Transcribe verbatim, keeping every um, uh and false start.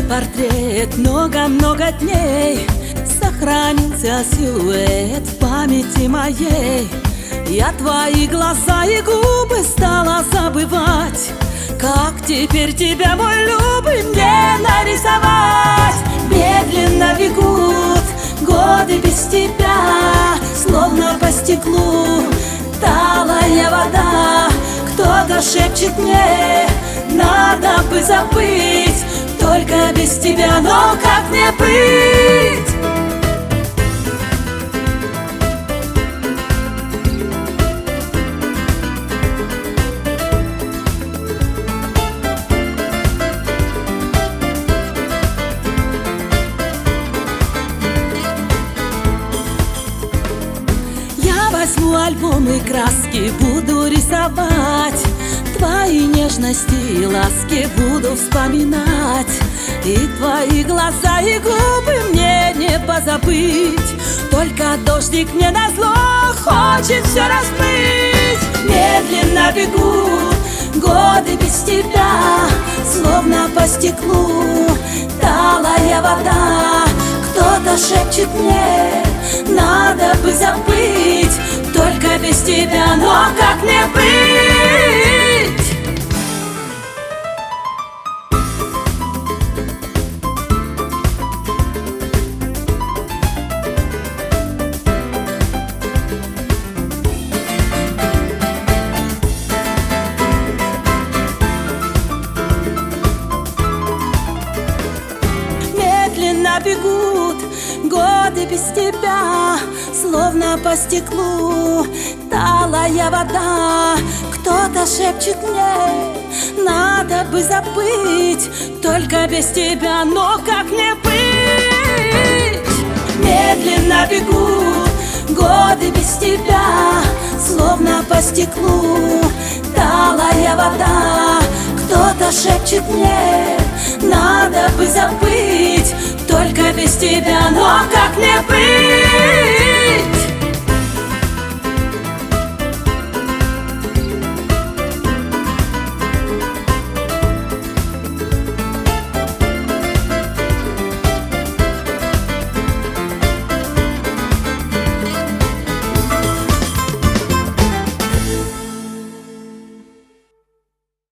портрет много-много дней. Сохранился силуэт в памяти моей. Я твои глаза и губы стала забывать. Как теперь тебя, мой любый, мне нарисовать? Медленно бегут годы без тебя, словно по стеклу талая вода. Кто-то шепчет мне, надо бы забыть, только без тебя, но как мне быть? Возьму альбом и краски, буду рисовать. Твои нежности и ласки буду вспоминать. И твои глаза и губы мне не позабыть. Только дождик мне назло хочет все размыть. Медленно бегут годы без тебя, словно по стеклу талая вода. Кто-то шепчет мне, надо бы забыть, только без тебя, но как мне быть? Медленно бегут годы без тебя, словно по стеклу талая вода. Кто-то шепчет мне, надо бы забыть, только без тебя, но как мне быть? Медленно бегут годы без тебя, словно по стеклу талая вода. Кто-то шепчет мне, надо бы забыть, только без тебя, но как мне быть?